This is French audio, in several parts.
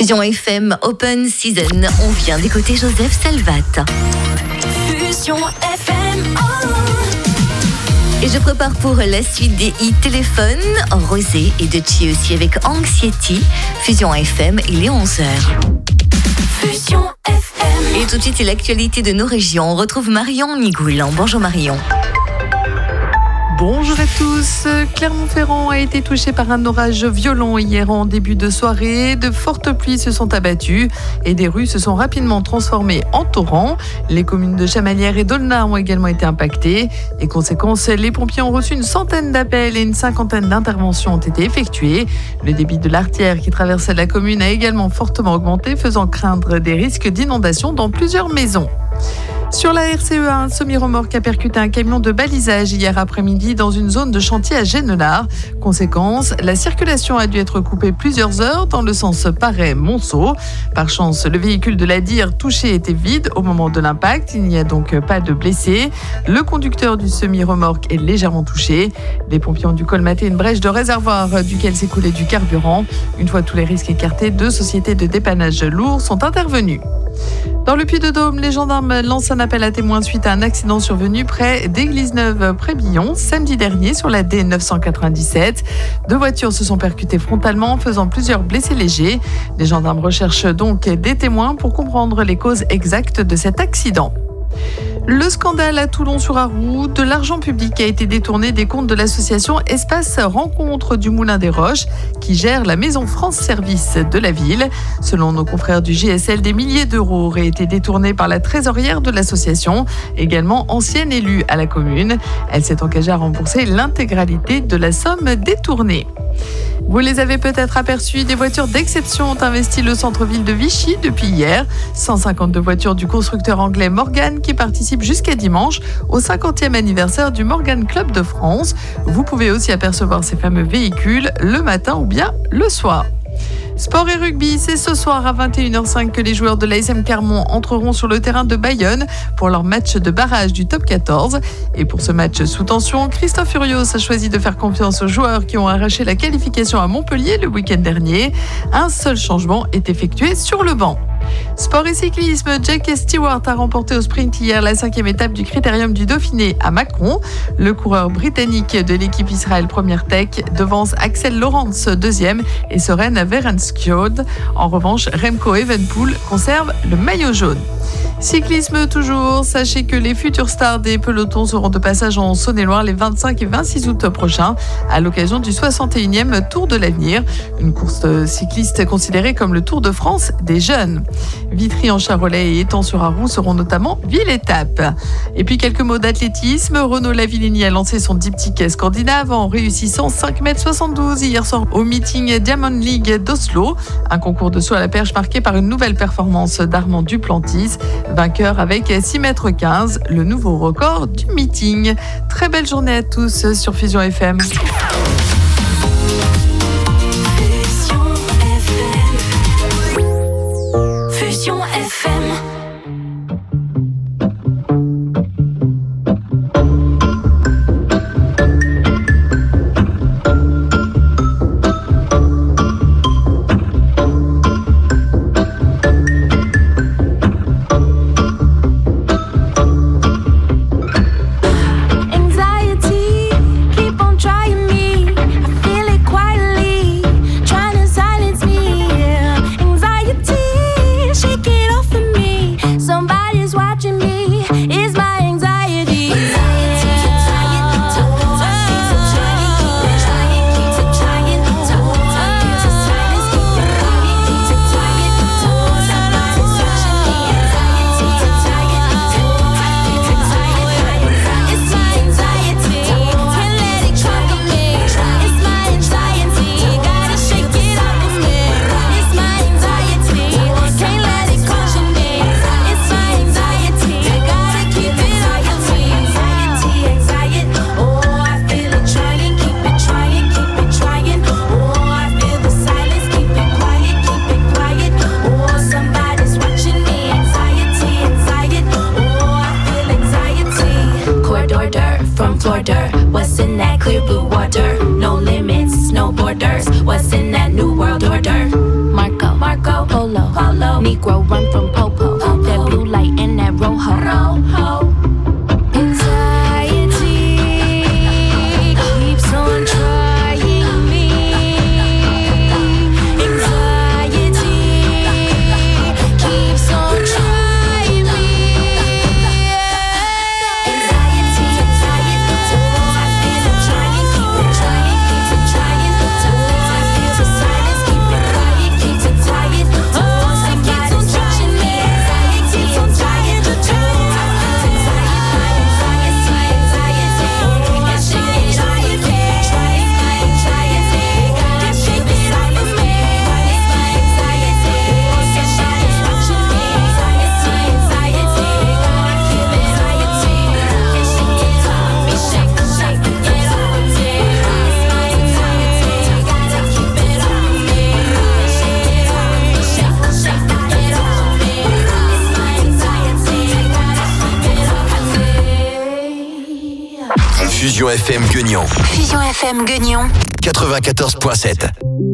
Fusion FM Open Season. On vient d'écouter Joseph Salvat. Fusion FM. Et je prépare pour la suite des hits téléphones, Rosé et de Chi aussi avec Anxiety. Fusion FM, il est 11h. Fusion FM. Et tout de suite, c'est l'actualité de nos régions. On retrouve Marion Nigoulan. Bonjour Marion. Bonjour à tous. Clermont-Ferrand a été touché par un orage violent hier en début de soirée. De fortes pluies se sont abattues et des rues se sont rapidement transformées en torrents. Les communes de Chamalières et d'Aulnat ont également été impactées. Et conséquence, les pompiers ont reçu une centaine d'appels et une cinquantaine d'interventions ont été effectuées. Le débit de l'Artière qui traverse la commune a également fortement augmenté, faisant craindre des risques d'inondation dans plusieurs maisons. Sur la RCE1, un semi-remorque a percuté un camion de balisage hier après-midi dans une zone de chantier à Genelard. Conséquence, la circulation a dû être coupée plusieurs heures dans le sens Paray-Monceau. Par chance, le véhicule de la DIR touché était vide au moment de l'impact. Il n'y a donc pas de blessés. Le conducteur du semi-remorque est légèrement touché. Les pompiers ont dû colmater une brèche de réservoir duquel s'écoulait du carburant. Une fois tous les risques écartés, 2 sociétés de dépannage lourd sont intervenues. Dans le Puy-de-Dôme, les gendarmes lancent un appel à témoins suite à un accident survenu près d'Église-Neuve-Prébillon samedi dernier sur la D997. 2 voitures se sont percutées frontalement, faisant plusieurs blessés légers. Les gendarmes recherchent donc des témoins pour comprendre les causes exactes de cet accident. Le scandale à Toulon-sur-Arroux, de l'argent public a été détourné des comptes de l'association Espace Rencontre du Moulin des Roches qui gère la maison France Service de la ville. Selon nos confrères du JSL, des milliers d'euros auraient été détournés par la trésorière de l'association, également ancienne élue à la commune. Elle s'est engagée à rembourser l'intégralité de la somme détournée. Vous les avez peut-être aperçus, des voitures d'exception ont investi le centre-ville de Vichy depuis hier. 152 voitures du constructeur anglais Morgan qui participent jusqu'à dimanche au 50e anniversaire du Morgan Club de France. Vous pouvez aussi apercevoir ces fameux véhicules le matin ou bien le soir. Sport et rugby, c'est ce soir à 21h05 que les joueurs de l'ASM Clermont entreront sur le terrain de Bayonne pour leur match de barrage du top 14. Et pour ce match sous tension, Christophe Furios a choisi de faire confiance aux joueurs qui ont arraché la qualification à Montpellier le week-end dernier. Un seul changement est effectué sur le banc. Sport et cyclisme, Jack Stewart a remporté au sprint hier la 5e étape du Critérium du Dauphiné à Mâcon. Le coureur britannique de l'équipe Israël Première Tech devance Axel Lawrence 2e et Søren Verenskjold. En revanche, Remco Evenepoel conserve le maillot jaune. Cyclisme toujours, sachez que les futures stars des pelotons seront de passage en Saône-et-Loire les 25 et 26 août prochains à l'occasion du 61e Tour de l'Avenir, une course cycliste considérée comme le Tour de France des jeunes. Vitry en Charolais et Étang-sur-Arroux seront notamment ville-étape. Et puis quelques mots d'athlétisme, Renaud Lavillenie a lancé son diptyque scandinave en réussissant 5,72 m hier soir au meeting Diamond League d'Oslo, un concours de saut à la perche marqué par une nouvelle performance d'Armand Duplantis, vainqueur avec 6,15 m, le nouveau record du meeting. Très belle journée à tous sur Fusion FM. Fusion FM. What's in that clear blue water? No limits, no borders. What's in that new world order? Marco. Coco, Polo, Polo, Negro run from Popo, that blue light and that Rojo. Anxiety keeps on trying me. Anxiety keeps on trying me. Anxiety, so I feel it trying, keep it trying, keeps it trying. So I feel the silence, keep it quiet, keeps it tired. So somebody's watching me. Anxiety, I'm trying to do. Fusion FM Guignon. Fusion FM Guignon. 94.7.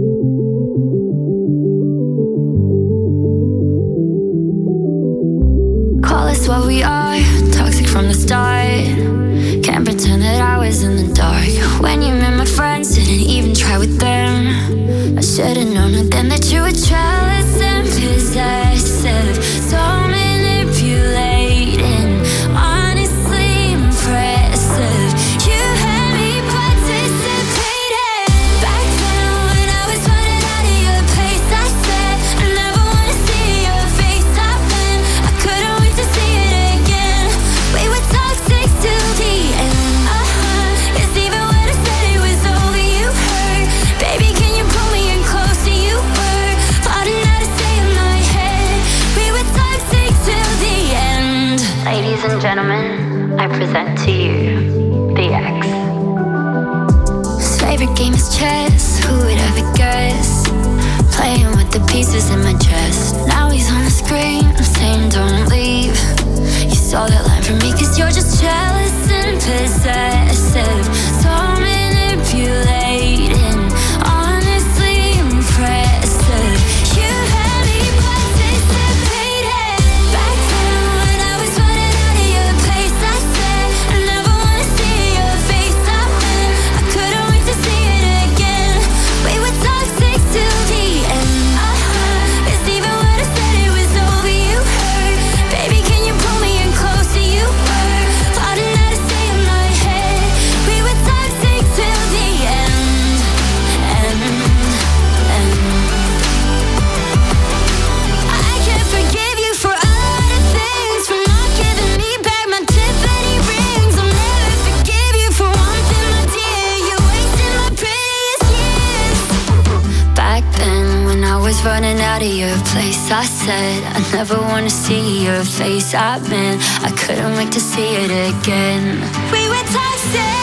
Call us what we are, toxic from the start. Can't pretend that I was in the dark. When you met my friends, didn't even try with them. I should've known it then that you were jealous and possessive. So manipulating, honestly impressive. You had me participating. Back then when I was running out of your place, I said I never wanna see your face. I've been, I couldn't wait to see it again. We were toxic till the end. It's even when I said it was over, you hurt. Baby, can you pull me in closer? You were plotting how to stay in my head. We were toxic till the end. Ladies and gentlemen, I present to you the X. His favorite game is chess. Who would ever guess? Playing with the pieces in my chest. Now he's on the screen, I'm saying don't leave. You saw that line from me cause you're just jealous and possessive. So manipulating, honestly impressive. You had me participating. Back then when I was running out of your place, I said I never wanna see your face. I've been, I couldn't wait to see it again. We were toxic till the end. It's even when I said it was over, you hurt. Baby, can you pull me in closer? You were plotting how to stay in my head. We were toxic till the end. I can't forgive you for a lot of things, for not giving me back my Tiffany rings. I'll never forgive you for one thing, my dear. You wasted my prettiest years. Back then when I was running out of your place, I said I never wanna see your face. I meant I couldn't wait to see it again. We were toxic.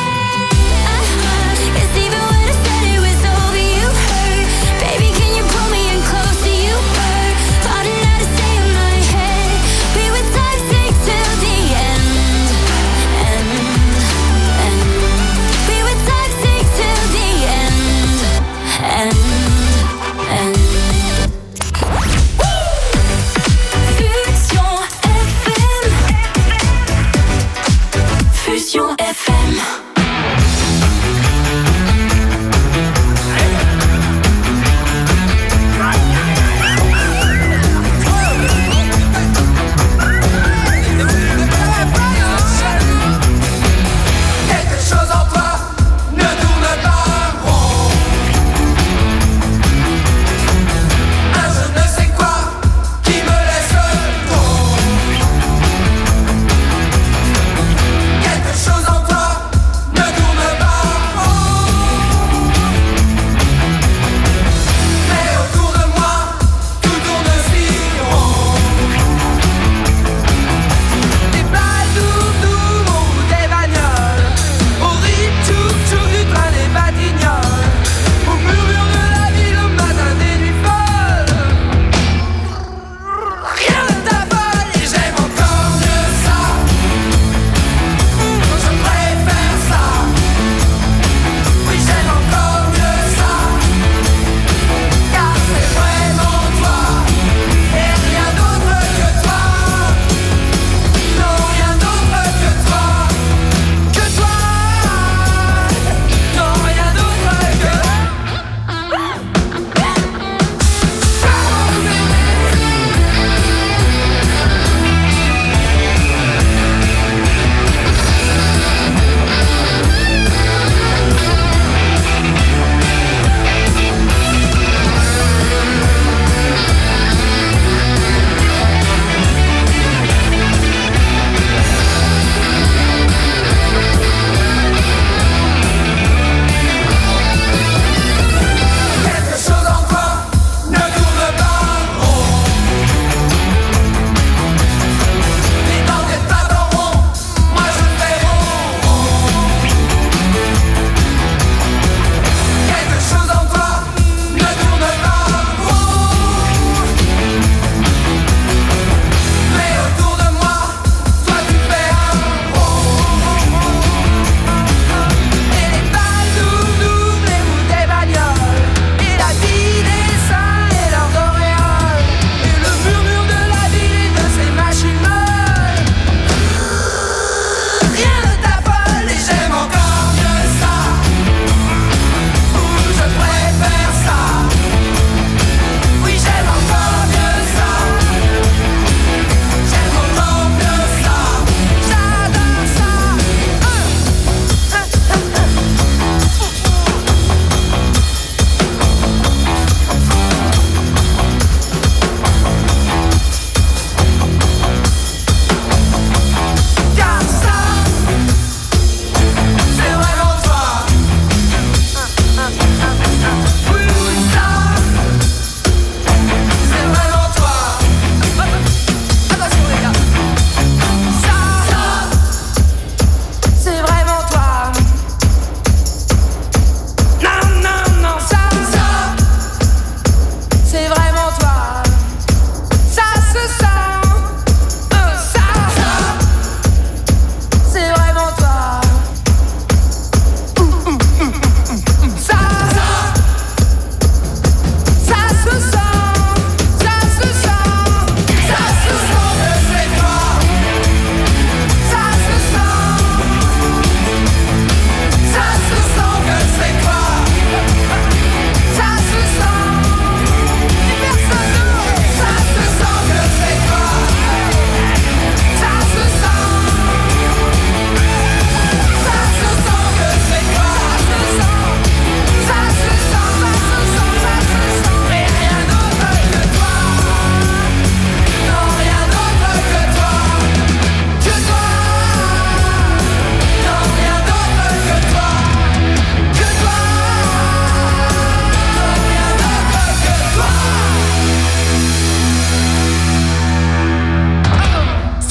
It's even when I said it was over, you hurt. Baby, can you pull me in closer? You were plotting how to stay in my head. We were toxic till the end. We were toxic till the end. Fusion FM. Fusion FM. Quelque chose en toi ne tourne pas rond. Un je ne sais quoi qui me laisse tomber. Quelque chose en toi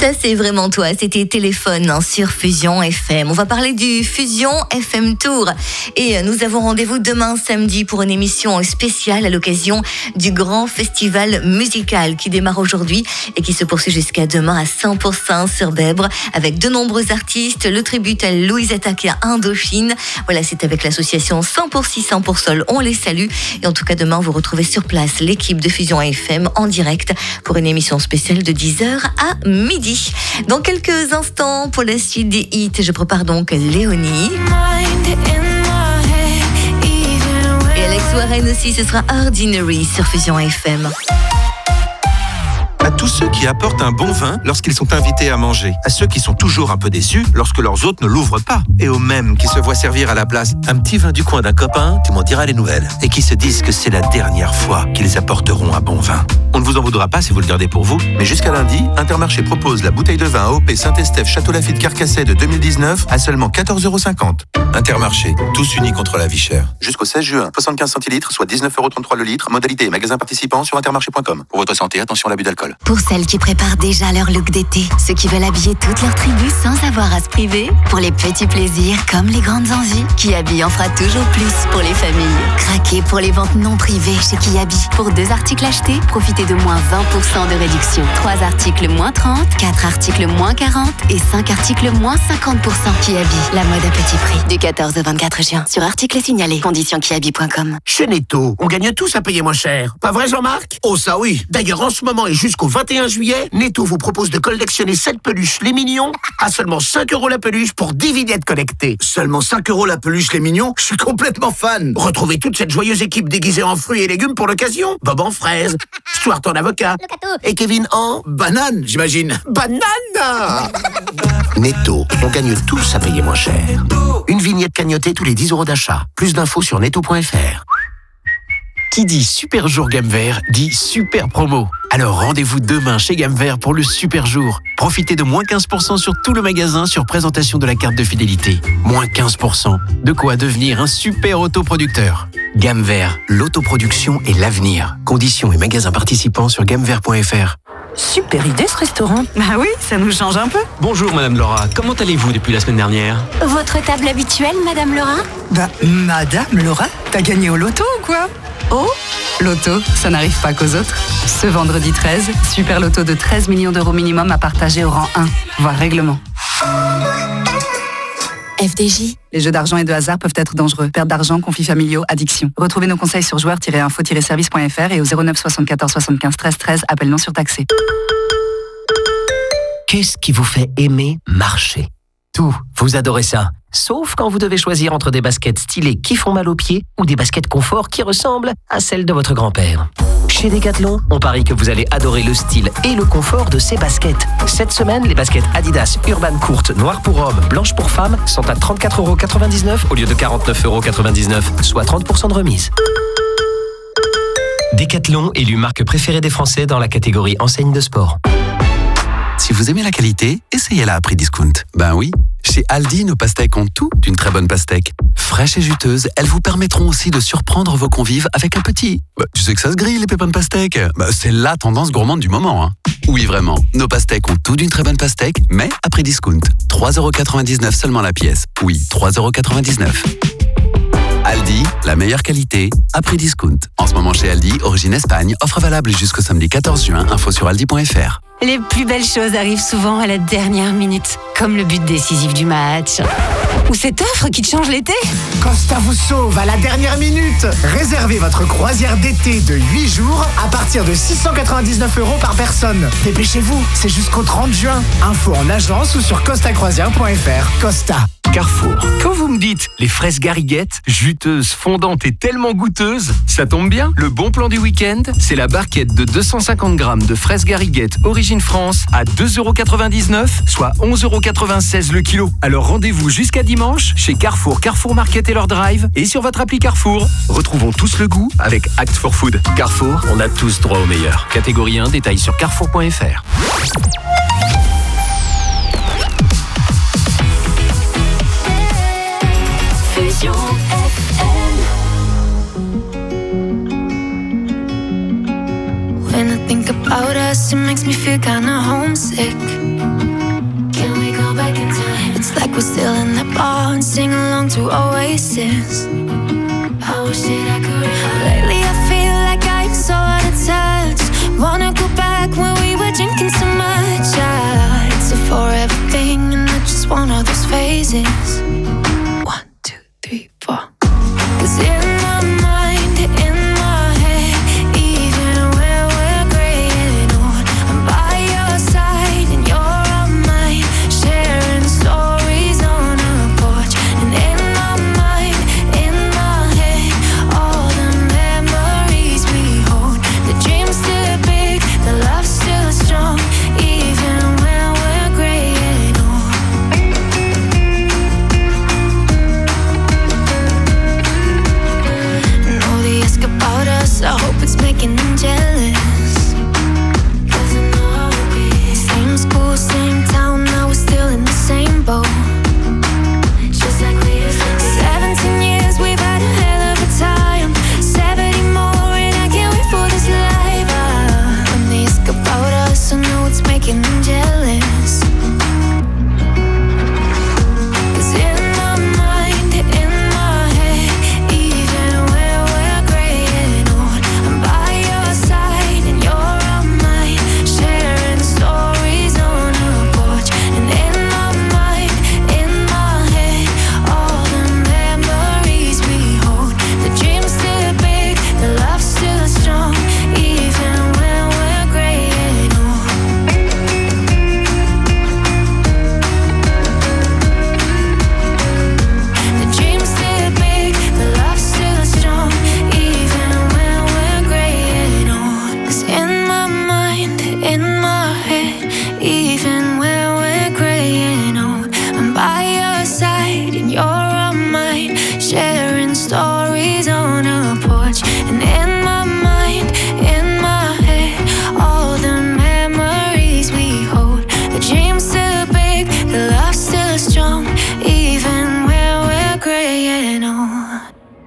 Ça, c'est vraiment toi. C'était Téléphone sur Fusion FM. On va parler du Fusion FM Tour. Et nous avons rendez-vous demain samedi pour une émission spéciale à l'occasion du grand festival musical qui démarre aujourd'hui et qui se poursuit jusqu'à demain à 100% sur Bèbre avec de nombreux artistes. Le tribut à Louisette Acker à Indochine. Voilà, c'est avec l'association 100 pour 6, 100 pour Sol. On les salue. Et en tout cas, demain, vous retrouvez sur place l'équipe de Fusion FM en direct pour une émission spéciale de 10h à midi. Dans quelques instants, pour la suite des hits, je prépare donc Léonie. Et Alex Warren aussi, ce sera Ordinary sur Fusion FM. À tous ceux qui apportent un bon vin lorsqu'ils sont invités à manger. À ceux qui sont toujours un peu déçus lorsque leurs hôtes ne l'ouvrent pas. Et aux mêmes qui se voient servir à la place un petit vin du coin d'un copain, tu m'en diras les nouvelles. Et qui se disent que c'est la dernière fois qu'ils apporteront un bon vin. On ne vous en voudra pas si vous le gardez pour vous, mais jusqu'à lundi, Intermarché propose la bouteille de vin AOP Saint-Estèphe Château Lafite Carcassonne de 2019 à seulement 14,50 €. Intermarché, tous unis contre la vie chère. Jusqu'au 16 juin, 75 centilitres, soit 19,33 € le litre. Modalité et magasins participants sur intermarché.com. Pour votre santé, attention à l'abus d'alcool. Pour celles qui préparent déjà leur look d'été, ceux qui veulent habiller toute leur tribu sans avoir à se priver, pour les petits plaisirs comme les grandes envies, Kiabi en fera toujours plus pour les familles. Craquez pour les ventes non privées chez Kiabi. Pour 2 articles achetés, profitez de moins 20% de réduction. 3 articles moins 30, 4 articles moins 40 et 5 articles moins 50%. Kiabi, la mode à petit prix. Du 14 au 24 juin. Sur articles signalés. Conditions kiabi.com. Chez Netto, on gagne tous à payer moins cher. Pas vrai, Jean-Marc? Oh, ça oui. D'ailleurs, en ce moment et jusqu'au 21 juillet, Netto vous propose de collectionner 7 peluches Les Mignons à seulement 5 € la peluche pour 10 vignettes connectées. Seulement 5 € la peluche Les Mignons? Je suis complètement fan. Retrouvez toute cette joyeuse équipe déguisée en fruits et légumes pour l'occasion. Bob en fraise, Stuart en avocat et Kevin en banane, j'imagine. banane. Netto, on gagne tous à payer moins cher. Une vignette cagnotée tous les 10 € d'achat. Plus d'infos sur netto.fr. Qui dit super jour Gamme Vert dit super promo. Alors rendez-vous demain chez Gamme Vert pour le super jour. Profitez de moins 15% sur tout le magasin sur présentation de la carte de fidélité. Moins 15%. De quoi devenir un super autoproducteur. Gamme Vert, l'autoproduction et l'avenir. Conditions et magasins participants sur gammevert.fr. Super idée ce restaurant. Bah oui, ça nous change un peu. Bonjour Madame Laura, comment allez-vous depuis la semaine dernière? Votre table habituelle, Madame Laura? Bah, Madame Laura, t'as gagné au loto ou quoi? Oh, loto, ça n'arrive pas qu'aux autres. Ce vendredi 13, super loto de 13 millions d'euros minimum à partager au rang 1, voire règlement. FDJ. Les jeux d'argent et de hasard peuvent être dangereux. Perte d'argent, conflits familiaux, addiction. Retrouvez nos conseils sur joueurs-info-service.fr et au 09 74 75 13 13, appel non surtaxé. Qu'est-ce qui vous fait aimer marcher? Tout, vous adorez ça. Sauf quand vous devez choisir entre des baskets stylées qui font mal aux pieds ou des baskets confort qui ressemblent à celles de votre grand-père. Chez Decathlon, on parie que vous allez adorer le style et le confort de ces baskets. Cette semaine, les baskets Adidas Urban courtes, noires pour hommes, blanches pour femmes sont à 34,99 € au lieu de 49,99 €, soit 30% de remise. Decathlon, élu marque préférée des Français dans la catégorie enseigne de sport. Si vous aimez la qualité, essayez-la à prix discount. Ben oui, chez Aldi, nos pastèques ont tout d'une très bonne pastèque. Fraîches et juteuses, elles vous permettront aussi de surprendre vos convives avec un petit. Tu sais que ça se grille, les pépins de pastèque. C'est la tendance gourmande du moment. Hein. Oui, vraiment, nos pastèques ont tout d'une très bonne pastèque, mais à prix discount. 3,99 € seulement la pièce. Oui, 3,99 €. Aldi, la meilleure qualité, à prix discount. En ce moment chez Aldi, origine Espagne, offre valable jusqu'au samedi 14 juin, info sur aldi.fr. Les plus belles choses arrivent souvent à la dernière minute, comme le but décisif du match. Ou cette offre qui te change l'été. Costa vous sauve à la dernière minute. Réservez votre croisière d'été de 8 jours à partir de 699 € par personne. Dépêchez-vous, c'est jusqu'au 30 juin. Info en agence ou sur costacroisière.fr. Costa. Carrefour. Quand vous me dites les fraises Gariguette, juteuses, fondantes et tellement goûteuses, ça tombe bien. Le bon plan du week-end, c'est la barquette de 250 grammes de fraises Gariguette origine France à 2,99 €, soit 11,96 € le kilo. Alors rendez-vous jusqu'à dimanche chez Carrefour, Carrefour Market et leur drive et sur votre appli Carrefour. Retrouvons tous le goût avec Act for Food. Carrefour, on a tous droit au meilleur. Catégorie 1, détail sur carrefour.fr. Fusion FM. When I think about us, it makes me feel kinda homesick. we're still in the bar and sing along to Oasis. I wish that I could. Lately I feel like I'm so out of touch. Wanna go back when we were drinking so much. It's a forever thing and I just want all those phases. 1, 2, 3, 4. 'Cause in my mind, in my head, even when we're graying old, I'm by your side and you're on mine, sharing stories on a porch. And in my mind, in my head, all the memories we hold. The dream's still big, the love's still strong, even when we're graying old. Know they ask about us, I hope it's making them jealous. 'Cause I know how it be. Same school, same town, now we're still in the same boat. Just like we used to be. 17 years, we've had a hell of a time. 70 more and I can't wait for this life. When they ask about us, I know it's making them jealous. 'Cause in my mind, in my head, even when we're graying old, I'm by your side and you're on mine, sharing stories on a porch. And in my mind, in my head, all the memories we hold. The dream's still big, the love's still strong, even when we're graying old. The dream's still big, the love's still strong, even when we're graying old. 'Cause in my mind, in my head, even when we're graying old, I'm by your side and you're on mine, sharing stories on a porch. And in my mind, in my head, all the memories we hold. The dream's still big, the love's still strong, even when we're graying old.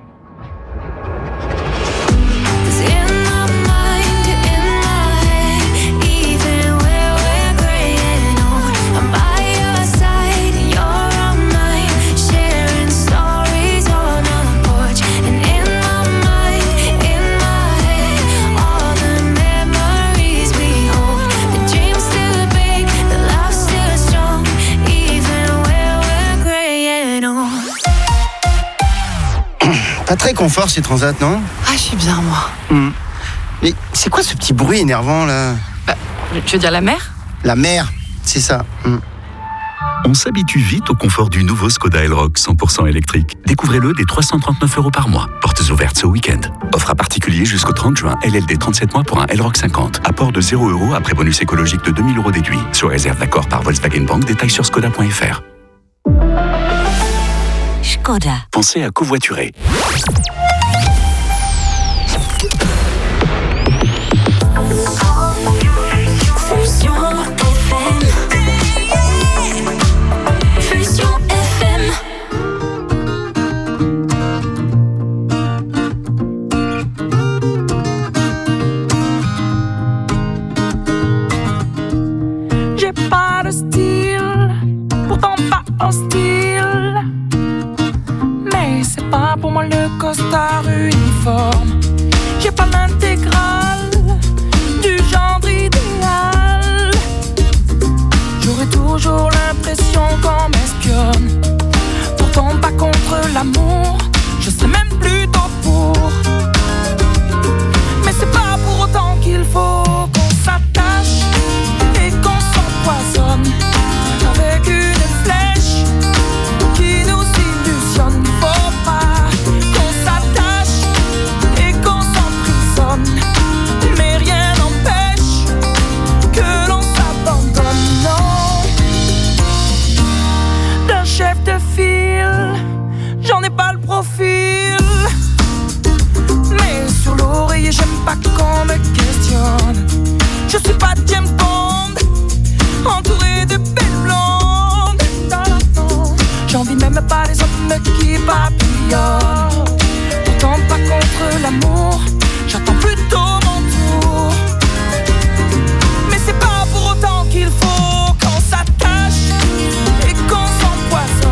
'Cause in my mind, in my head, even when we're graying old, I'm by your side and you're on mine, sharing stories on a porch. And in my mind, in my head, all the memories we hold. The dream's still big, the love's still strong, even when we're graying old. Pas très confort ces transats, non? Ah, je suis bien, moi. Mais c'est quoi ce petit bruit énervant là? Tu veux dire la mer? La mer, c'est ça. On s'habitue vite au confort du nouveau Skoda Elroq 100% électrique. Découvrez-le dès 339 € par mois. Portes ouvertes ce week-end. Offre à particulier jusqu'au 30 juin. LLD 37 mois pour un Elroq 50. Apport de 0 € après bonus écologique de 2000 € déduit. Sur réserve d'accord par Volkswagen Bank. Détails sur skoda.fr. Skoda. Pensez à covoiturer. Fusion FM. Fusion FM. J'ai pas de style, pourtant pas hostile. Mais c'est pas pour moi le costard uniforme. J'ai pas l'intégrale du genre idéal. J'aurais toujours l'impression qu'on m'espionne. Pourtant pas contre l'amour, je serais même plutôt pour. Mais c'est pas pour autant qu'il faut qu'on s'attache et qu'on s'empoisonne avec une flèche qui nous illusionne. Faut pas qu'on s'attache et qu'on s'emprisonne, mais rien n'empêche que l'on s'abandonne. Non, d'un chef de file, j'en ai pas le profil. Mais sur l'oreiller, j'aime pas qu'on me questionne. Je suis pas James Bond, entouré de belles blondes. J'envie même pas les hommes qui papillonnent. Pourtant pas contre l'amour, j'attends plutôt mon tour. Mais c'est pas pour autant qu'il faut qu'on s'attache et qu'on s'empoisonne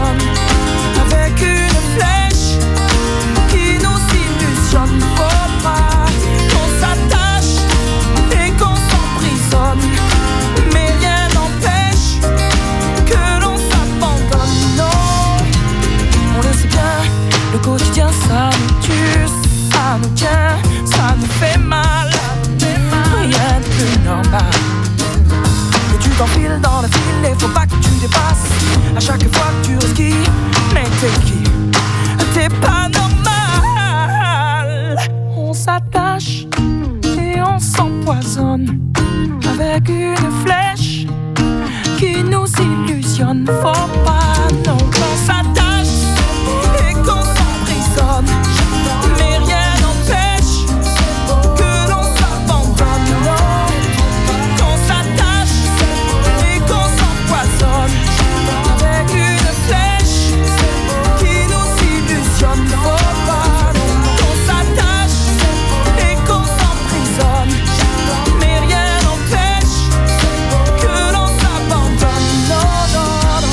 quotidien ça nous tue, ça nous tient, ça nous fait mal. Rien de plus normal que tu t'enfiles dans le fil et faut pas que tu dépasses à chaque fois que tu resquilles. Mais t'es qui? T'es pas normal. On s'attache et on s'empoisonne avec une flèche qui nous illusionne. Faut pas non qu'on s'attache et qu'on s'emprisonne, mais rien n'empêche que l'on s'abandonne. Non, qu'on s'attache et qu'on s'empoisonne avec une flèche qui nous illusionne. Faut pas non qu'on s'attache et qu'on s'emprisonne, mais rien n'empêche que l'on s'abandonne. Non, non, non.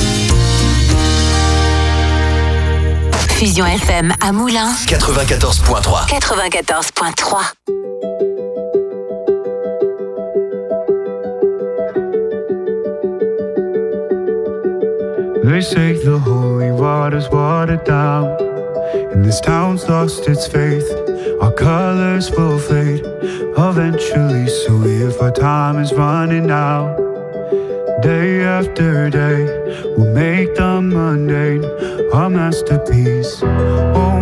Fusion FM à Moulins. 94.3. 94.3. They say the holy water's watered down, and this town's lost its faith. Our colors will fade eventually, so if our time is running out, day after day, we'll make the mundane our masterpiece. Oh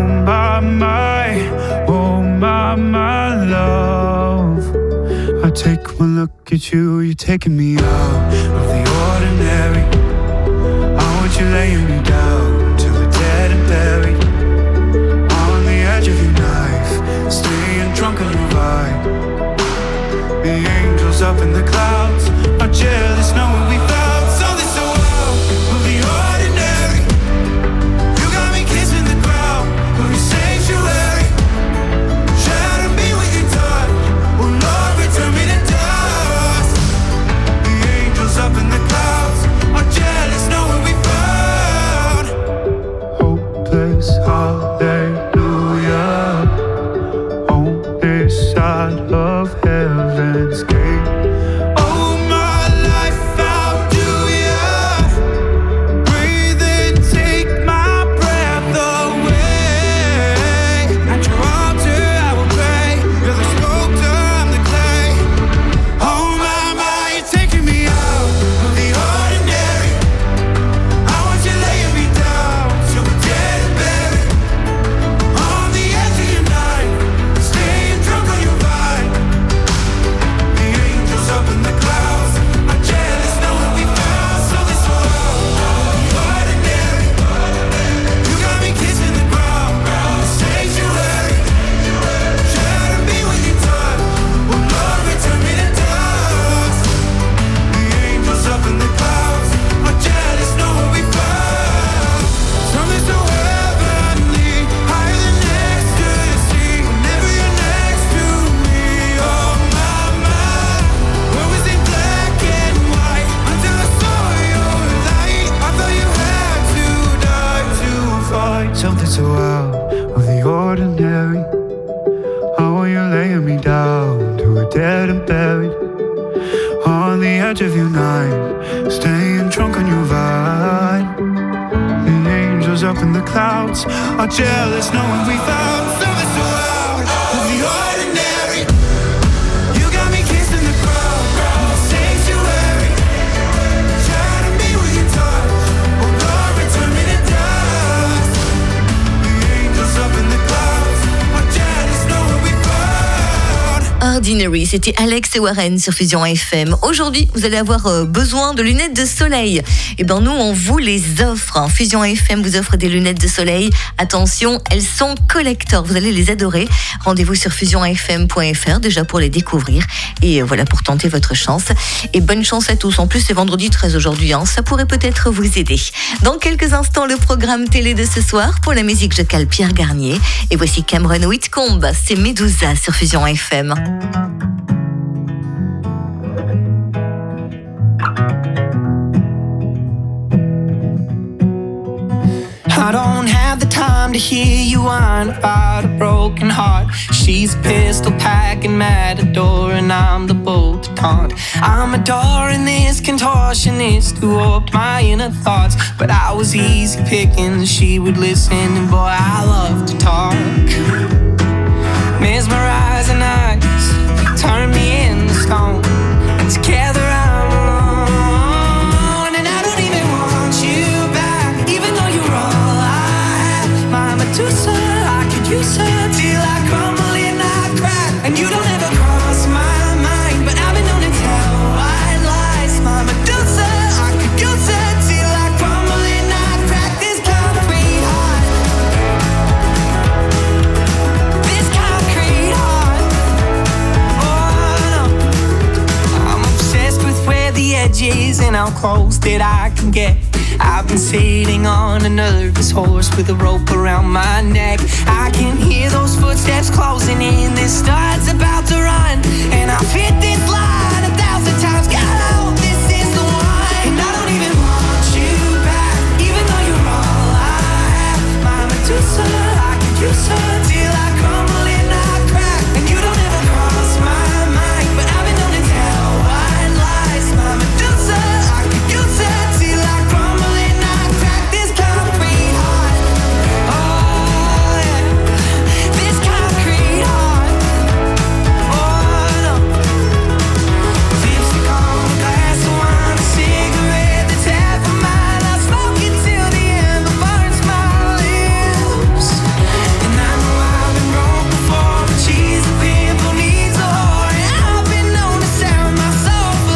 my love, I take one look at you, you're taking me out of the ordinary. I want you laying me down till we're dead and buried, on the edge of your knife, staying drunk on your vibe. The angels up in the clouds are jealous knowing we found something so out of the ordinary. You got me kissing the ground of your sanctuary. Shatter me with your touch, oh Lord, return me to dust. The angels up in the clouds are jealous knowing we found hopeless hallelujah on this side of heaven's gate. Something so out of the ordinary. How are you laying me down to a dead and buried, on the edge of your night, staying drunk on your vibe. The angels up in the clouds are jealous knowing we found something so out of the ordinary. You got me kissing the ground of the sanctuary. Shatter me with your touch, oh Lord, return me to dust. The angels up in the clouds are jealous knowing we found. Ordinary, c'était Alex et Warren sur Fusion FM. Aujourd'hui, vous allez avoir besoin de lunettes de soleil. Et ben nous, on vous les offre. Fusion FM vous offre des lunettes de soleil. Attention, elles sont collector. Vous allez les adorer. Rendez-vous sur fusionfm.fr déjà pour les découvrir. Et voilà, pour tenter votre chance. Et bonne chance à tous. En plus, c'est vendredi 13 aujourd'hui. Ça pourrait peut-être vous aider. Dans quelques instants, le programme télé de ce soir. Pour la musique, je cale Pierre Garnier. Et voici Cameron Whitcomb. C'est Medusa sur Fusion FM. I don't have the time to hear you whine about a broken heart. She's a pistol packing matador and I'm the bolt to taunt. I'm adoring this contortionist who warped my inner thoughts, but I was easy picking, she would listen and boy I loved Medusa, I could use her till I crumble and I crack. And you don't ever cross my mind, but I've been known to tell white lies. My Medusa, I could use her till I crumble and I crack. This concrete heart, this concrete heart. Oh no, I'm obsessed with where the edge is and how close that I can get. I've been sitting on a nervous horse with a rope around my neck. I can hear those footsteps closing in. This star's about to run, and I've hit this line 1,000 times. God, I hope this is the one. And I don't even want you back, even though you're all I have. My Medusa, I could use her till I crumble and I crack. And you don't ever cross my mind, but I've been known to tell white lies. My Medusa, I could use her till I crumble and I crack. This concrete heart, oh yeah, this concrete heart, oh no. Lipstick on the glass of wine, a cigarette that's half a mile. I smoke it till the ember burns my lips. And I know I've been broke before, but she's a pimple needs a whore. And I've been known to sound my soul for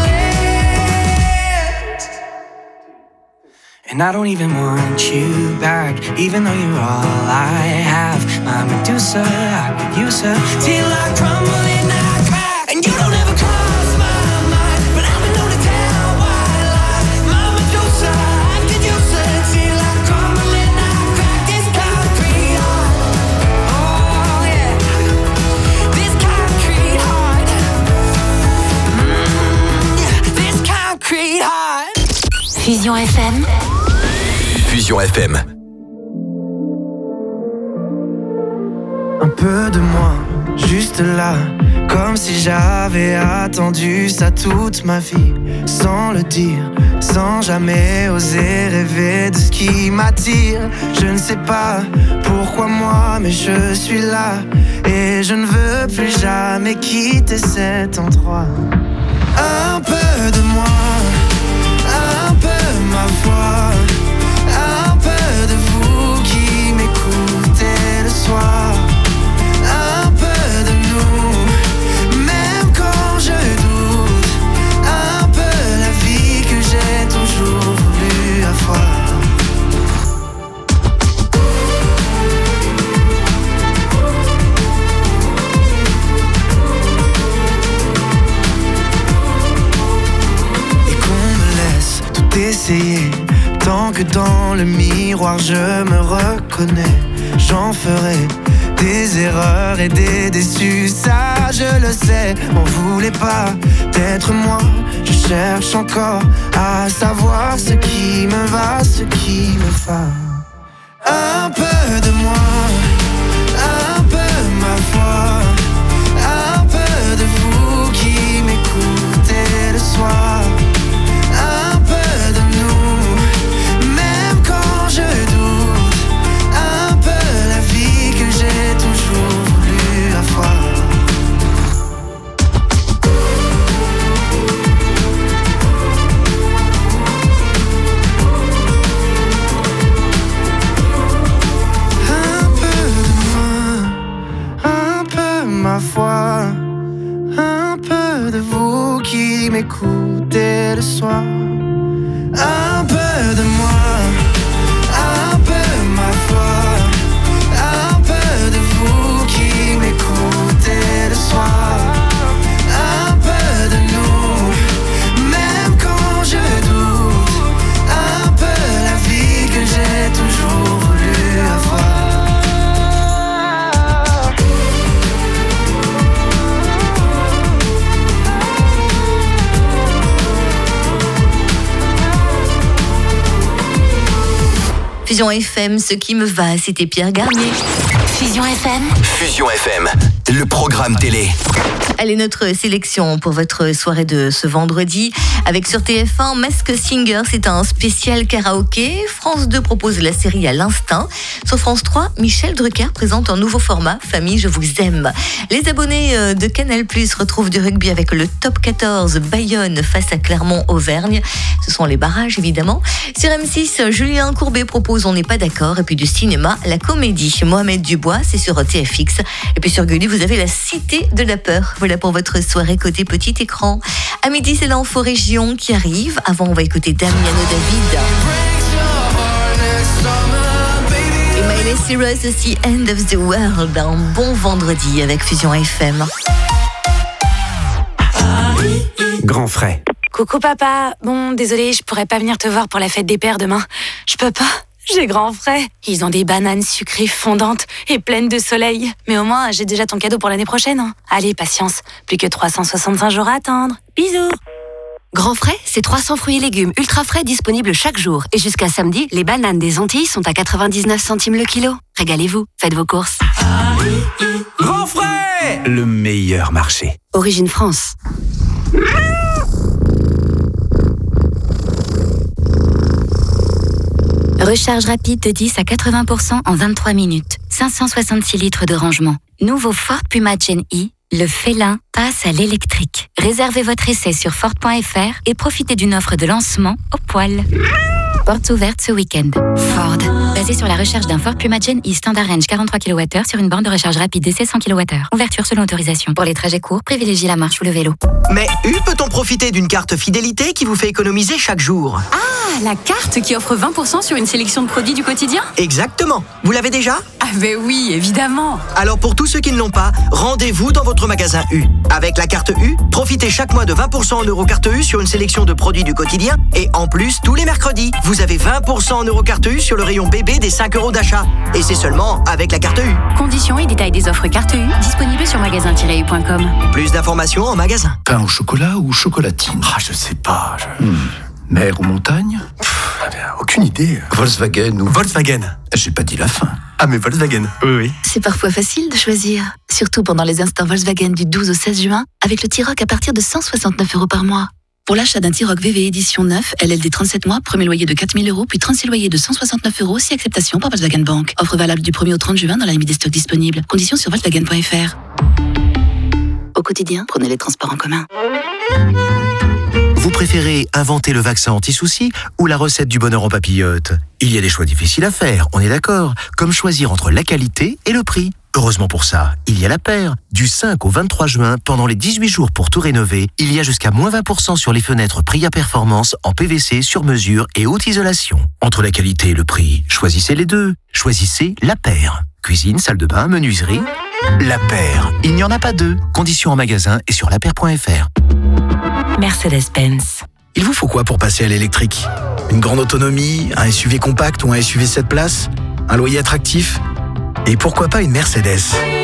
less. And I don't even want you back, even though you're all I have. My Medusa, I could use her till I crumble and I crack. And you don't ever cross my mind, but I've been known to tell white lies. My Medusa, I could use her till I crumble and I crack. This concrete heart, oh yeah, this concrete heart, this concrete heart. Fusion FM. Fusion FM. Un peu de moi, juste là, comme si j'avais attendu ça toute ma vie, sans le dire, sans jamais oser rêver de ce qui m'attire. Je ne sais pas pourquoi moi, mais je suis là, et je ne veux plus jamais quitter cet endroit. Un peu de moi, un peu ma voix, un peu de vous qui m'écoutez le soir. Un peu de nous, même quand je doute. Un peu la vie que j'ai toujours voulu avoir. Et qu'on me laisse tout essayer, tant que dans le miroir je me reconnais. J'en ferai des erreurs et des déçus, ça je le sais. On voulait pas d'être moi, je cherche encore à savoir ce qui me va, ce qui me va. Un peu de moi, un peu ma voix, un peu de vous qui m'écoutez le soir. Un peu de nous, même quand je doute. Un peu la vie que j'ai toujours voulu avoir. Un peu de moi, un peu ma foi, un peu de vous qui m'écoutez le soir. Un peu de moi, un peu ma foi, un peu de vous qui m'écoutez le soir. Un peu de nous, même quand je doute. Un peu la vie que j'ai toujours voulu avoir. Fusion FM, ce qui me va, c'était Pierre Garnier. Fusion FM. Fusion FM. le programme télé. Allez, notre sélection pour votre soirée de ce vendredi. Avec sur TF1, Masked Singer, c'est un spécial karaoké. France 2 propose la série À l'instinct. Sur France 3, Michel Drucker présente un nouveau format, Famille, je vous aime. Les abonnés de Canal+ retrouvent du rugby avec le top 14 Bayonne face à Clermont-Auvergne. Ce sont les barrages, évidemment. Sur M6, Julien Courbet propose On n'est pas d'accord. Et puis du cinéma, la comédie. Mohamed Dubois, c'est sur TFX. Et puis sur Gulli, vous avez la Cité de la peur. Voilà pour votre soirée côté petit écran. À midi, c'est l'info région qui arrive. Avant, on va écouter Damiano David. Et Miley Cyrus aussi, End of the World. Un bon vendredi avec Fusion FM. Grand frais. Coucou papa, bon désolé, je pourrais pas venir te voir pour la fête des pères demain. Je peux pas, j'ai grand frais. Ils ont des bananes sucrées fondantes et pleines de soleil. Mais au moins, j'ai déjà ton cadeau pour l'année prochaine. Hein. Allez, patience, plus que 365 jours à attendre. Bisous. Grand frais, c'est 300 fruits et légumes ultra frais disponibles chaque jour. Et jusqu'à samedi, les bananes des Antilles sont à 99 centimes le kilo. Régalez-vous, faites vos courses. Grand frais, le meilleur marché. Origine France. Recharge rapide de 10 à 80% en 23 minutes. 566 litres de rangement. Nouveau Ford Puma Gen E, le félin passe à l'électrique. Réservez votre essai sur Ford.fr et profitez d'une offre de lancement au poil. Portes ouvertes ce week-end. Ford. Basé sur la recherche d'un Ford Puma Gen E Standard Range 43 kWh sur une borne de recharge rapide d'essai 100 kWh. Ouverture selon autorisation. Pour les trajets courts, privilégiez la marche ou le vélo. Mais peut-on profiter d'une carte fidélité qui vous fait économiser chaque jour? Ah, la carte qui offre 20% sur une sélection de produits du quotidien? Exactement. Vous l'avez déjà? Ah ben oui, évidemment. Alors pour tous ceux qui ne l'ont pas, rendez-vous dans votre magasin U. Avec la carte U, profitez chaque mois de 20% en Eurocarte U sur une sélection de produits du quotidien. Et en plus, tous les mercredis, vous avez 20% en Eurocarte U sur le rayon bébé des 5 € d'achat. Et c'est seulement avec la carte U. Conditions et détails des offres carte U disponibles sur magasin-u.com. Plus d'informations en magasin. Pain au chocolat ou chocolatine? Ah, je sais pas. Mer ou montagne? Aucune idée. Volkswagen ou... Volkswagen. J'ai pas dit la fin. Ah, mais Volkswagen. Oui. C'est parfois facile de choisir. Surtout pendant les instants Volkswagen du 12 au 16 juin, avec le T-Roc à partir de 169 € par mois. Pour l'achat d'un T-Roc VV édition 9, LLD 37 mois, premier loyer de 4 000 €, puis 36 loyers de 169 € si acceptation par Volkswagen Bank. Offre valable du 1er au 30 juin dans la limite des stocks disponibles. Conditions sur Volkswagen.fr. Au quotidien, prenez les transports en commun. Vous préférez inventer le vaccin anti-soucis ou la recette du bonheur en papillote? Il y a des choix difficiles à faire, on est d'accord, comme choisir entre la qualité et le prix. Heureusement pour ça, il y a La Paire. Du 5 au 23 juin, pendant les 18 jours pour tout rénover, il y a jusqu'à moins 20% sur les fenêtres Priya Performance en PVC sur mesure et haute isolation. Entre la qualité et le prix, choisissez les deux. Choisissez La Paire. Cuisine, salle de bain, menuiserie. La Paire, il n'y en a pas deux. Conditions en magasin et sur lapaire.fr. Mercedes-Benz. Il vous faut quoi pour passer à l'électrique? Une grande autonomie, un SUV compact ou un SUV 7 places? Un loyer attractif? Et pourquoi pas une Mercedes?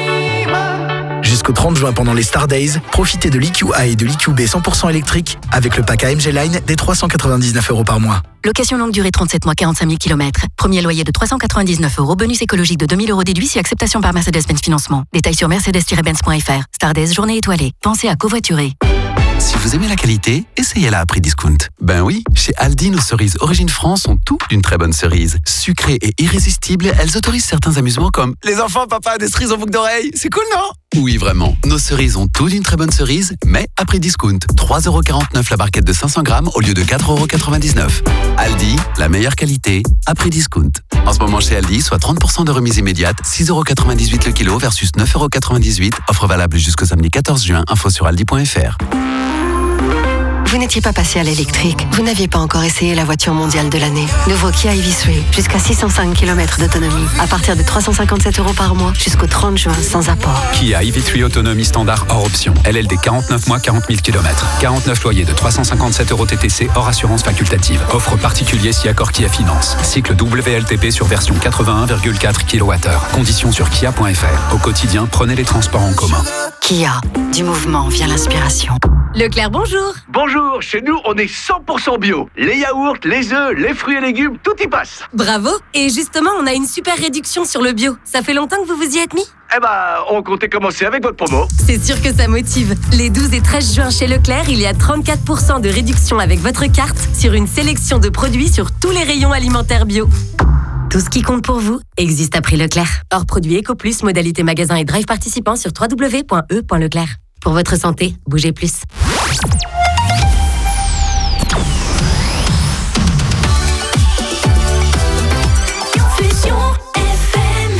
Jusqu'au 30 juin pendant les Star Days, profitez de l'EQA et de l'EQB 100% électrique avec le pack AMG Line des 399 € par mois. Location longue durée 37 mois, 45 000 km. Premier loyer de 399 €. Bonus écologique de 2 000 € déduit si acceptation par Mercedes-Benz Financement. Détails sur mercedes-benz.fr. Star Days, journée étoilée. Pensez à covoiturer. Si vous aimez la qualité, essayez-la à prix discount. Ben oui, chez Aldi, nos cerises Origine France ont tout d'une très bonne cerise. Sucrées et irrésistibles, elles autorisent certains amusements comme les enfants, papa, des cerises en boucle d'oreille. C'est cool, non? Oui, vraiment. Nos cerises ont tout d'une très bonne cerise, mais à prix discount. 3,49 € la barquette de 500 grammes au lieu de 4,99 €. Aldi, la meilleure qualité, à prix discount. En ce moment chez Aldi, soit 30% de remise immédiate, 6,98 € le kilo versus 9,98 €. Offre valable jusqu'au samedi 14 juin. Info sur aldi.fr. Vous n'étiez pas passé à l'électrique. Vous n'aviez pas encore essayé la voiture mondiale de l'année. Nouveau Kia EV3, jusqu'à 605 km d'autonomie. À partir de 357 € par mois, jusqu'au 30 juin, sans apport. Kia EV3 autonomie standard hors option. LLD 49 mois, 40 000 km. 49 loyers de 357 € TTC hors assurance facultative. Offre particulier si accord Kia Finance. Cycle WLTP sur version 81,4 kWh. Conditions sur kia.fr. Au quotidien, prenez les transports en commun. Kia, du mouvement vient l'inspiration. Leclerc, bonjour. Bonjour, chez nous, on est 100% bio. Les yaourts, les œufs, les fruits et légumes, tout y passe. Bravo. Et justement, on a une super réduction sur le bio. Ça fait longtemps que vous vous y êtes mis? Eh ben, on comptait commencer avec votre promo. C'est sûr que ça motive. Les 12 et 13 juin chez Leclerc, il y a 34% de réduction avec votre carte sur une sélection de produits sur tous les rayons alimentaires bio. Tout ce qui compte pour vous existe à prix Leclerc. Hors produit EcoPlus, modalité magasin et drive participant sur www.e.leclerc. Pour votre santé, bougez plus. Fusion FM.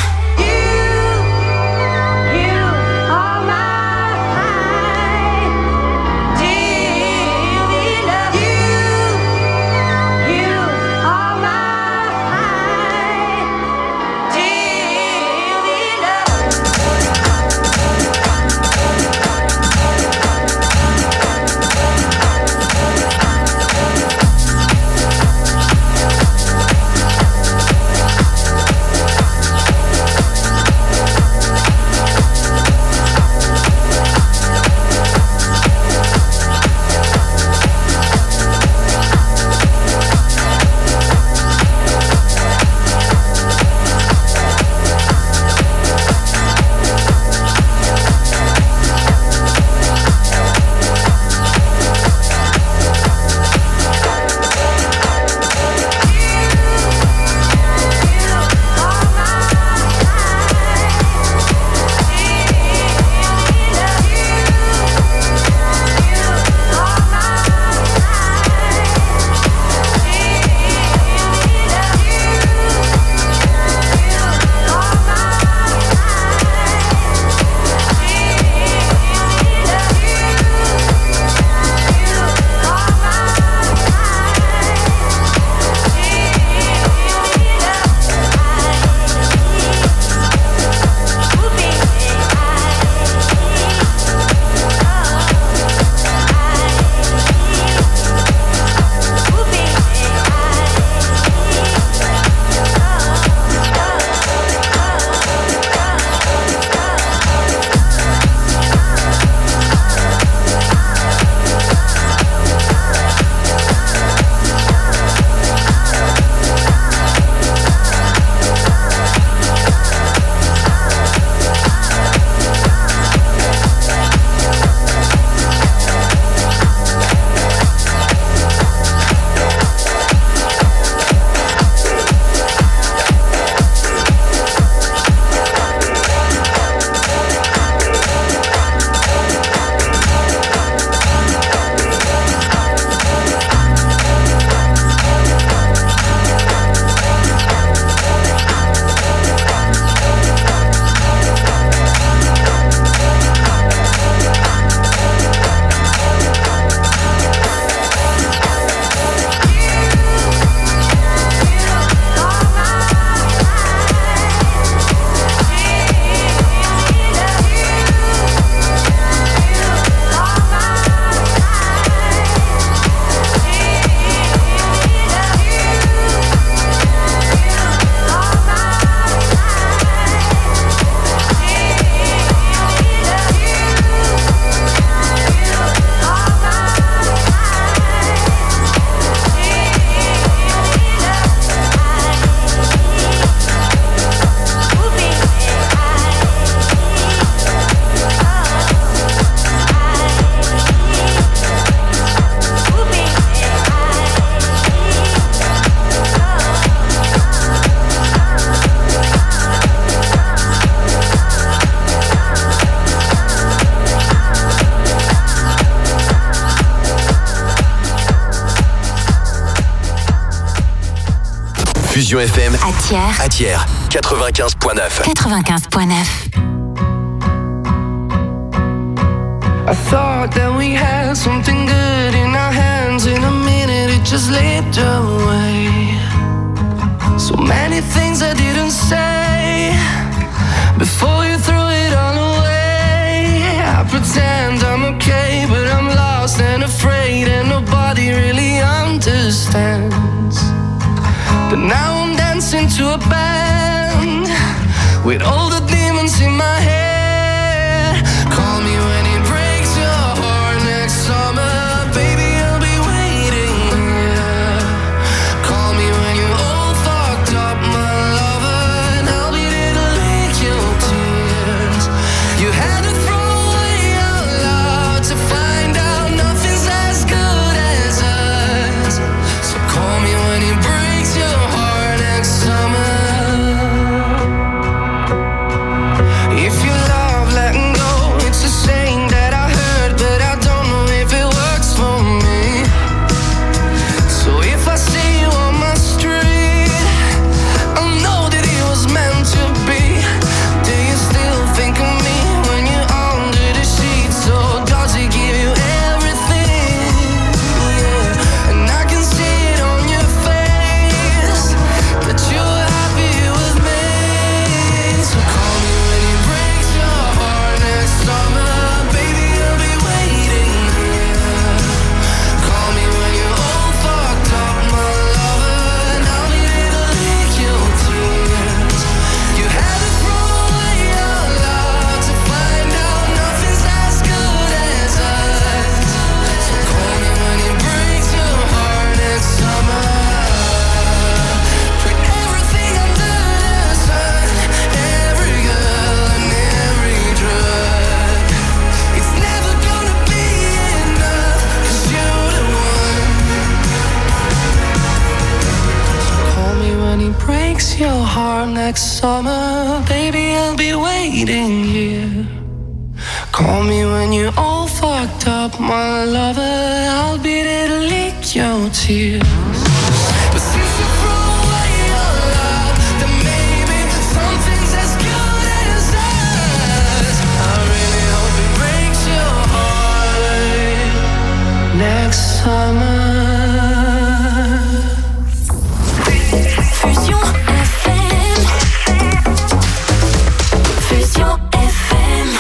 Fusion FM à Thiers. À Thiers, 95.9. 95.9. I thought that we had something good in our hands. In a minute it just slipped away. So many things I didn't say before you threw it all away. I pretend I'm okay, but I'm lost and afraid, and nobody really understands. But now I'm dancing to a band with all the demons in my head. Call me when it breaks your heart next summer, baby, I'll be waiting here. Call me when you're all fucked up, my lover, and I'll be there to lick your tears. If you love letting go, it's a saying that I heard, but I don't know if it works for me. So if I see you on my street, I know that it was meant to be. Do you still think of me when you're under the sheets? Or does it give you everything? Yeah. And I can see it on your face that you're happy with me. So call me when it breaks your heart next summer, baby, I'll be waiting here. Call me when you're all fucked up, my lover, and I'll be there to lick your tears. You had to throw away your love to find out nothing's as good as us. So call me when it breaks your heart next summer. Put everything under the sun, every girl and every drug. It's never gonna be enough, 'cause you're the one. Call me when he breaks your heart next summer, baby, I'll be waiting here. Call me when you're all fucked up, my lover, I'll be there to lick your tears. But since you threw away your love, then maybe something's as good as us. I really hope it breaks your heart next summer. Fusion FM. Fusion FM.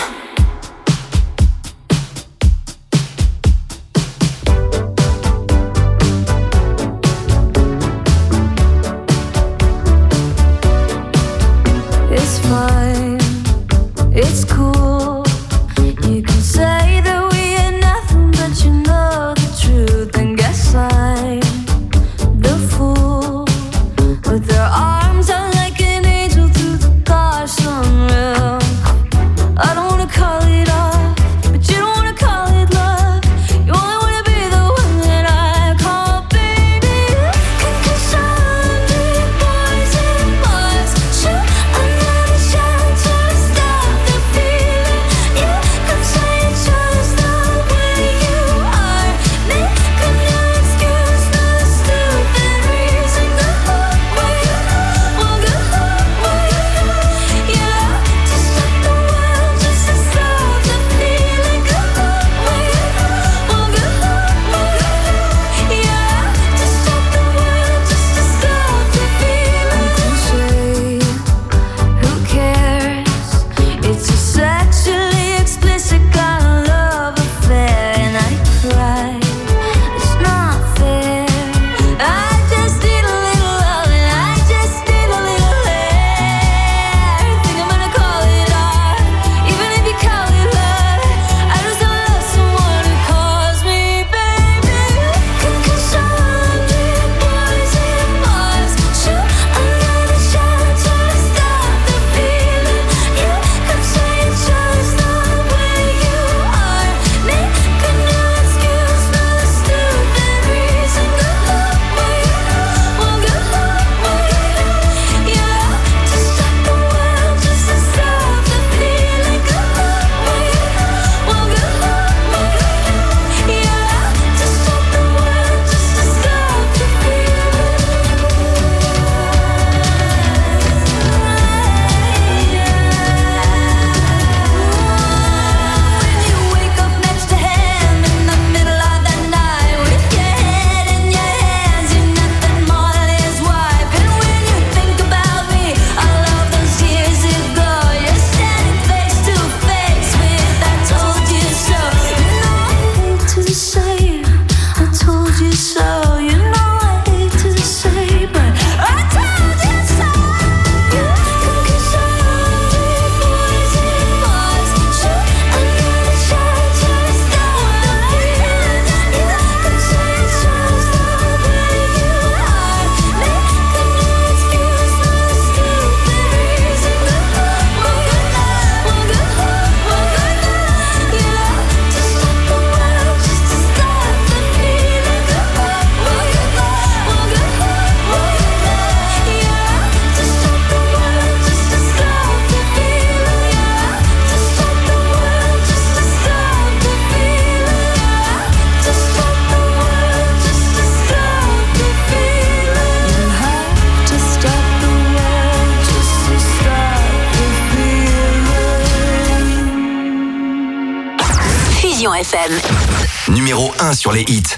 FM. Numéro 1 sur les hits.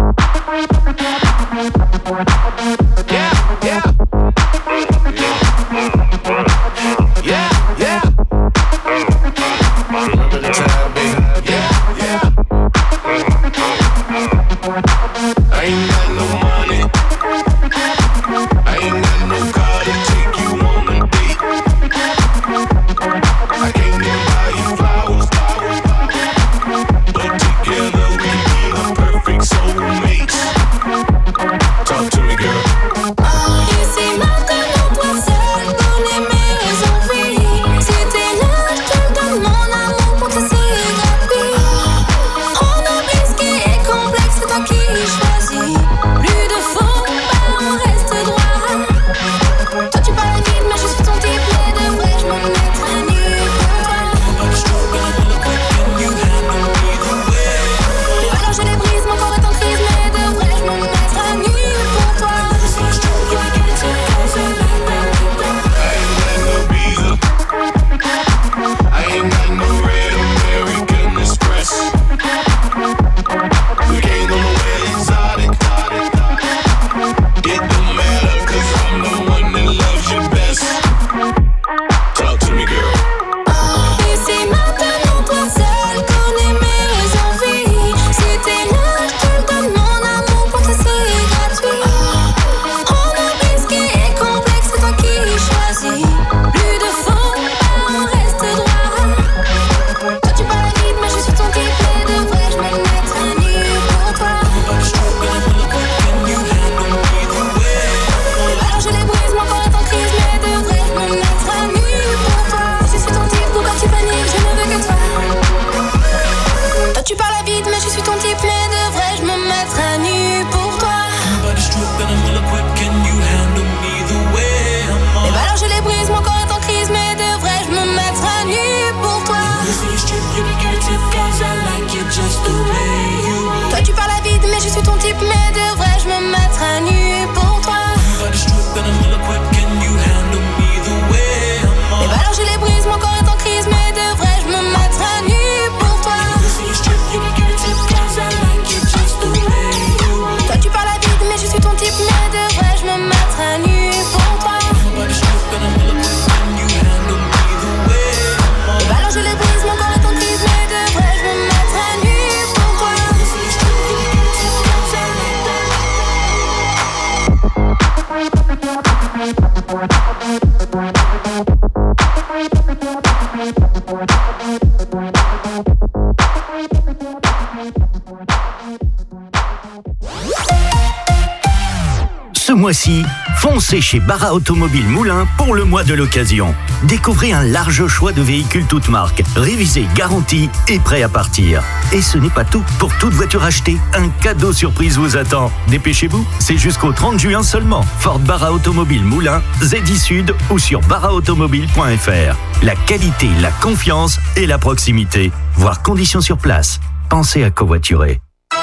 Ce mois-ci, foncez chez Bara Automobile Moulins pour le mois de l'occasion. Découvrez un large choix de véhicules toutes marques, révisés, garantis et prêts à partir. Et ce n'est pas tout. Pour toute voiture achetée, un cadeau surprise vous attend. Dépêchez-vous, c'est jusqu'au 30 juin seulement. Ford Bara Automobile Moulins, ZI Sud ou sur baraautomobile.fr. La qualité, la confiance et la proximité. Voir conditions sur place. Pensez à covoiturer.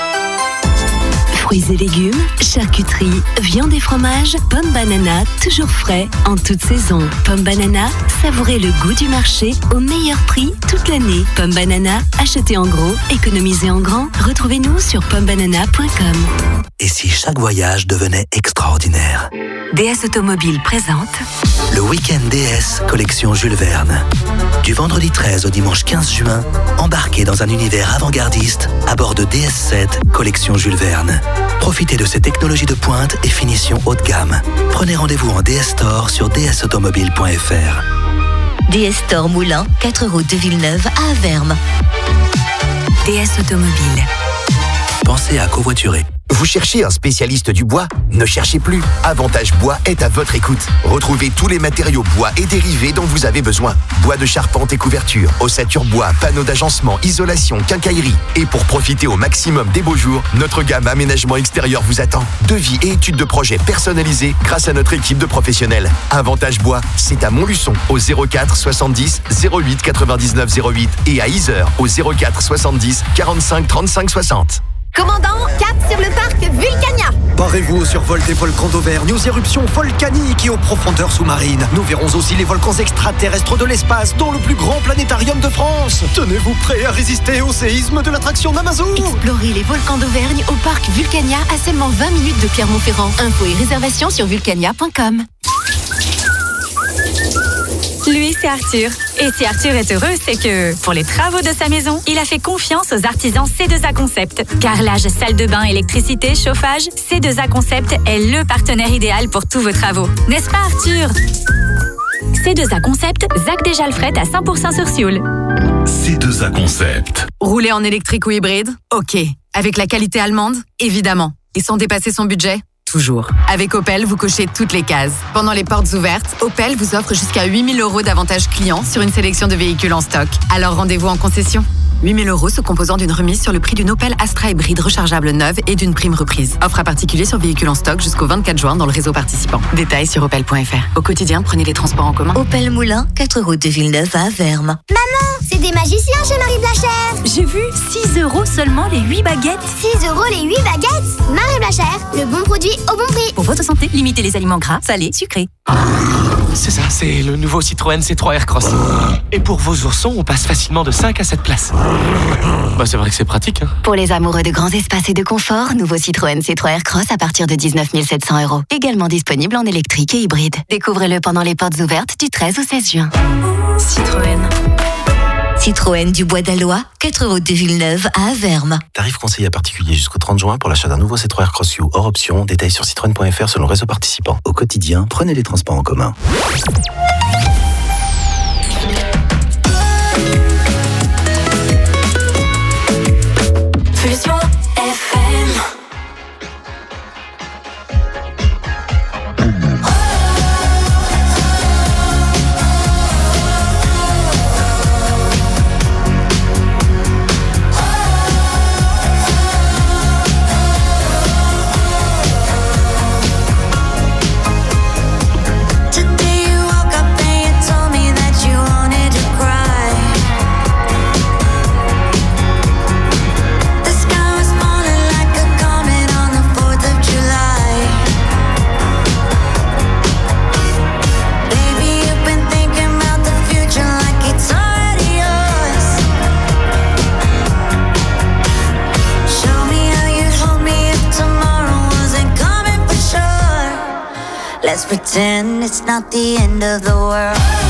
Fruits et légumes, charcuterie, viande et fromage, Pomme Banana, toujours frais, en toute saison. Pomme Banana, savourez le goût du marché au meilleur prix toute l'année. Pomme Banana, achetez en gros, économisez en grand. Retrouvez-nous sur pommebanana.com. Et si chaque voyage devenait extraordinaire? DS Automobile présente le week-end DS collection Jules Verne. Du vendredi 13 au dimanche 15 juin, embarquez dans un univers avant-gardiste à bord de DS7 collection Jules Verne. Profitez de ces technologies de pointe et finition haut de gamme. Prenez rendez-vous en DS Store sur dsautomobile.fr. DS Store Moulins, 4 route de Villeneuve à Avermes. DS Automobile. Pensez à covoiturer. Vous cherchez un spécialiste du bois? Ne cherchez plus. Avantage Bois est à votre écoute. Retrouvez tous les matériaux bois et dérivés dont vous avez besoin. Bois de charpente et couverture, ossature bois, panneaux d'agencement, isolation, quincaillerie. Et pour profiter au maximum des beaux jours, notre gamme aménagement extérieur vous attend. Devis et études de projet personnalisés grâce à notre équipe de professionnels. Avantage Bois, c'est à Montluçon au 04 70 08 99 08 et à Yzeure au 04 70 45 35 60. Commandant, cap sur le parc Vulcania. Barrez-vous au survol des volcans d'Auvergne, aux éruptions volcaniques et aux profondeurs sous-marines. Nous verrons aussi les volcans extraterrestres de l'espace, dans le plus grand planétarium de France. Tenez-vous prêts à résister au séisme de l'attraction d'Amazon. Explorez les volcans d'Auvergne au parc Vulcania à seulement 20 minutes de Clermont-Ferrand. Infos et réservations sur vulcania.com. Lui, c'est Arthur. Et si Arthur est heureux, c'est que, pour les travaux de sa maison, il a fait confiance aux artisans C2A Concept. Carrelage, salle de bain, électricité, chauffage, C2A Concept est le partenaire idéal pour tous vos travaux. N'est-ce pas, Arthur? C2A Concept, Zac Desjalfret à 100% sur Sioule. C2A Concept. Rouler en électrique ou hybride? Ok. Avec la qualité allemande? Évidemment. Et sans dépasser son budget? Toujours. Avec Opel, vous cochez toutes les cases. Pendant les portes ouvertes, Opel vous offre jusqu'à 8 000 € d'avantages clients sur une sélection de véhicules en stock. Alors rendez-vous en concession. 8 000 € se composant d'une remise sur le prix d'une Opel Astra hybride rechargeable neuve et d'une prime reprise. Offre à particulier sur véhicules en stock jusqu'au 24 juin dans le réseau participant. Détails sur opel.fr. Au quotidien, prenez les transports en commun. Opel Moulin, 4 route de Villeneuve à Avermes. Maman, c'est des magiciens chez Marie Blachère. J'ai vu 6 € seulement les 8 baguettes. 6 € les 8 baguettes. Marie Blachère, le bon produit au bon prix. Pour votre santé, limitez les aliments gras, salés, sucrés. C'est ça, c'est le nouveau Citroën C3 Aircross. Et pour vos oursons, on passe facilement de 5 à 7 places. Bah c'est vrai que c'est pratique. Hein. Pour les amoureux de grands espaces et de confort, nouveau Citroën C3 Aircross à partir de 19 700 €. Également disponible en électrique et hybride. Découvrez-le pendant les portes ouvertes du 13 au 16 juin. Citroën. Citroën du Bois d'Alois, 4 route de Villeneuve à Avermes. Tarif conseillé à particulier jusqu'au 30 juin pour l'achat d'un nouveau C3 Aircross U hors option. Détails sur citroën.fr selon le réseau participant. Au quotidien, prenez les transports en commun. Fusion FM. Let's pretend it's not the end of the world.